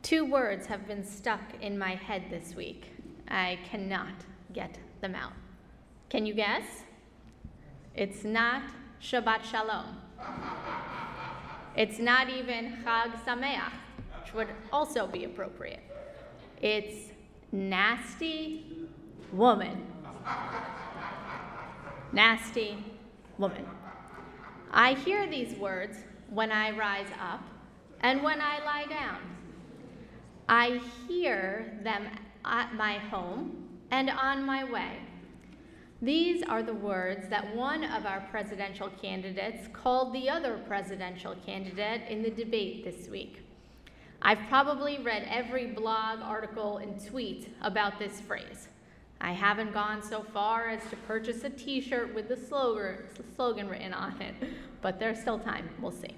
Two words have been stuck in my head this week. I cannot get them out. Can you guess? It's not Shabbat Shalom. It's not even Chag Sameach, which would also be appropriate. It's nasty woman. Nasty woman. I hear these words when I rise up and when I lie down. I hear them at my home and on my way. These are the words that one of our presidential candidates called the other presidential candidate in the debate this week. I've probably read every blog, article, and tweet about this phrase. I haven't gone so far as to purchase a t-shirt with the slogan written on it, but there's still time, we'll see.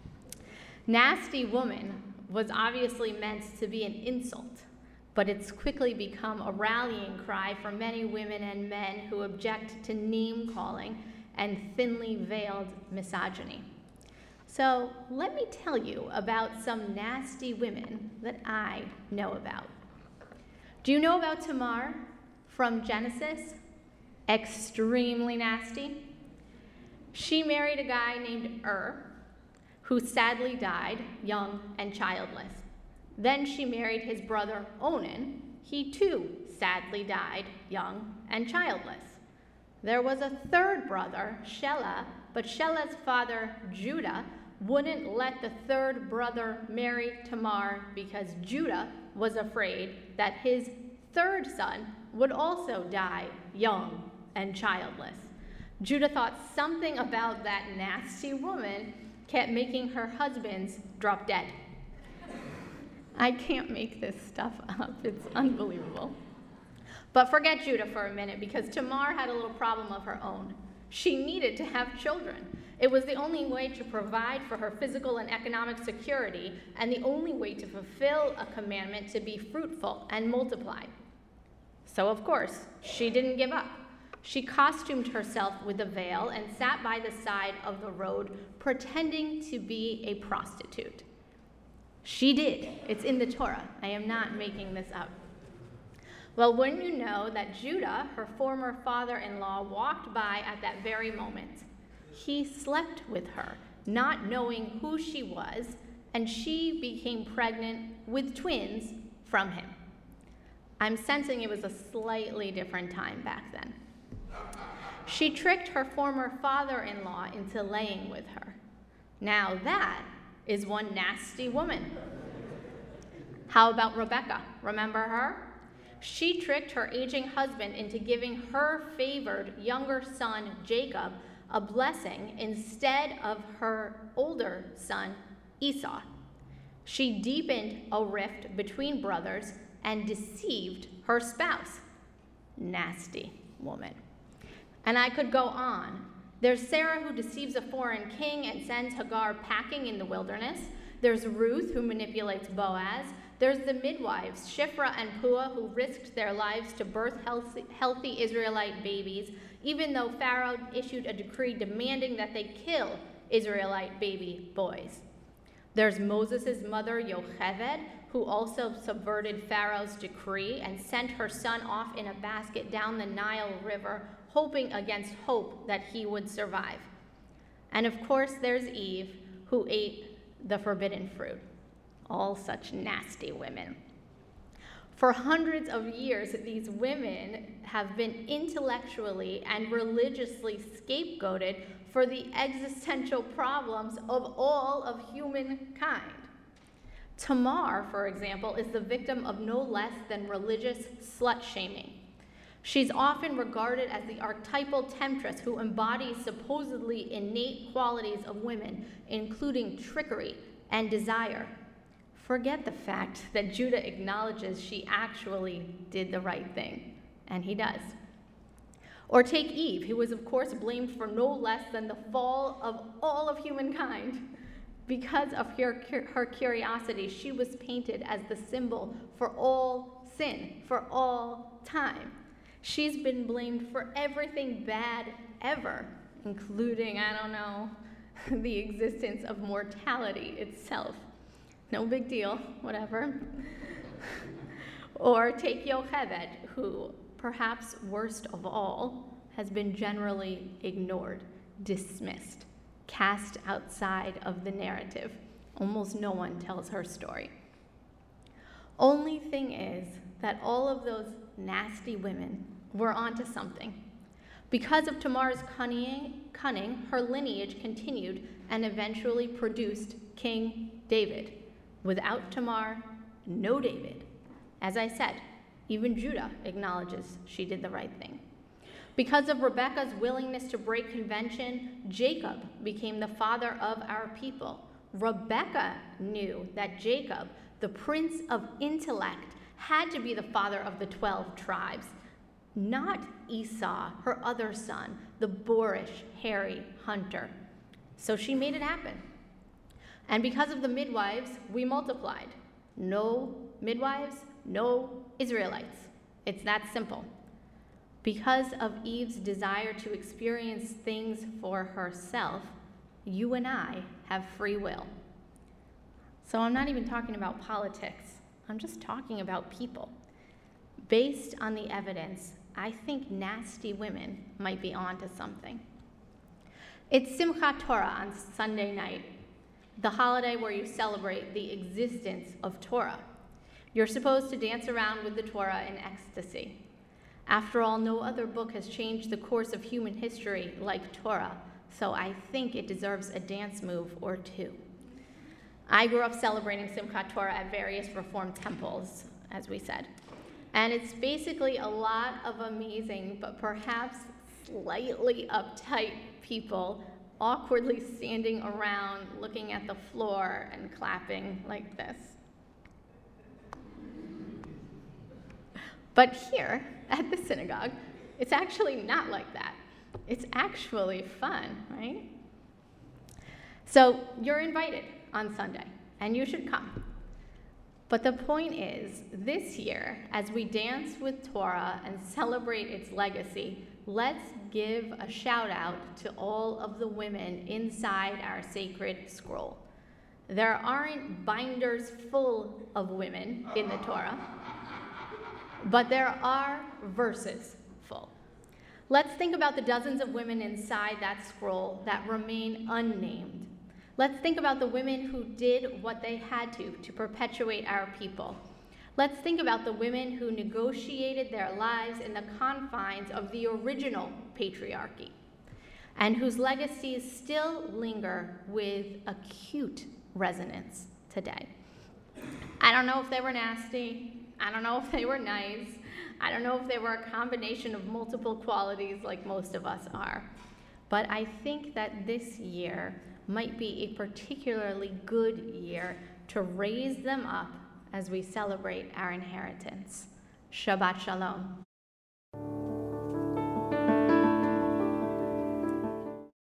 Nasty woman was obviously meant to be an insult, but it's quickly become a rallying cry for many women and men who object to name-calling and thinly veiled misogyny. So let me tell you about some nasty women that I know about. Do you know about Tamar from Genesis? Extremely nasty. She married a guy named who sadly died young and childless. Then she married his brother Onan. He too sadly died young and childless. There was a third brother, Shelah, but Shelah's father, Judah, wouldn't let the third brother marry Tamar because Judah was afraid that his third son would also die young and childless. Judah thought something about that nasty woman kept making her husbands drop dead. I can't make this stuff up. It's unbelievable. But forget Judah for a minute, because Tamar had a little problem of her own. She needed to have children. It was the only way to provide for her physical and economic security, and the only way to fulfill a commandment to be fruitful and multiply. So, of course, she didn't give up. She costumed herself with a veil and sat by the side of the road pretending to be a prostitute. She did. It's in the Torah. I am not making this up. Well, wouldn't you know that Judah, her former father-in-law, walked by at that very moment. He slept with her, not knowing who she was, and she became pregnant with twins from him. I'm sensing it was a slightly different time back then. She tricked her former father-in-law into laying with her. Now that is one nasty woman. How about Rebecca? Remember her? She tricked her aging husband into giving her favored younger son, Jacob, a blessing instead of her older son, Esau. She deepened a rift between brothers and deceived her spouse. Nasty woman. And I could go on. There's Sarah, who deceives a foreign king and sends Hagar packing in the wilderness. There's Ruth, who manipulates Boaz. There's the midwives, Shiphrah and Puah, who risked their lives to birth healthy Israelite babies, even though Pharaoh issued a decree demanding that they kill Israelite baby boys. There's Moses' mother, Yocheved, who also subverted Pharaoh's decree and sent her son off in a basket down the Nile River, hoping against hope that he would survive. And of course, there's Eve, who ate the forbidden fruit. All such nasty women. For hundreds of years, these women have been intellectually and religiously scapegoated for the existential problems of all of humankind. Tamar, for example, is the victim of no less than religious slut-shaming. She's often regarded as the archetypal temptress who embodies supposedly innate qualities of women, including trickery and desire. Forget the fact that Judah acknowledges she actually did the right thing, and he does. Or take Eve, who was of course blamed for no less than the fall of all of humankind. Because of her curiosity, she was painted as the symbol for all sin, for all time. She's been blamed for everything bad ever, including, the existence of mortality itself. no big deal, whatever. Or take Yocheved, who, perhaps worst of all, has been generally ignored, dismissed, cast outside of the narrative. Almost no one tells her story. Only thing is that all of those nasty women were onto something. Because of Tamar's cunning, her lineage continued and eventually produced King David. Without Tamar, no David. As I said, even Judah acknowledges she did the right thing. Because of Rebekah's willingness to break convention, Jacob became the father of our people. Rebekah knew that Jacob, the prince of intellect, had to be the father of the 12 tribes, not Esau, her other son, the boorish, hairy hunter. So she made it happen. And because of the midwives, we multiplied. No midwives, no Israelites. It's that simple. Because of Eve's desire to experience things for herself, you and I have free will. So I'm not even talking about politics. I'm just talking about people. Based on the evidence, I think nasty women might be onto something. It's Simchat Torah on Sunday night, the holiday where you celebrate the existence of Torah. You're supposed to dance around with the Torah in ecstasy. After all, no other book has changed the course of human history like Torah, so I think it deserves a dance move or two. I grew up celebrating Simchat Torah at various Reform temples, as we said. And it's basically a lot of amazing, but perhaps slightly uptight people awkwardly standing around looking at the floor and clapping like this. But here at the synagogue, it's actually not like that. It's actually fun, right? So you're invited on Sunday, and you should come. But the point is, this year, as we dance with Torah and celebrate its legacy, let's give a shout out to all of the women inside our sacred scroll. There aren't binders full of women in the Torah, but there are verses full. Let's think about the dozens of women inside that scroll that remain unnamed. Let's think about the women who did what they had to perpetuate our people. Let's think about the women who negotiated their lives in the confines of the original patriarchy, and whose legacies still linger with acute resonance today. I don't know if they were nasty. I don't know if they were nice. I don't know if they were a combination of multiple qualities like most of us are. But I think that this year might be a particularly good year to raise them up as we celebrate our inheritance. Shabbat Shalom.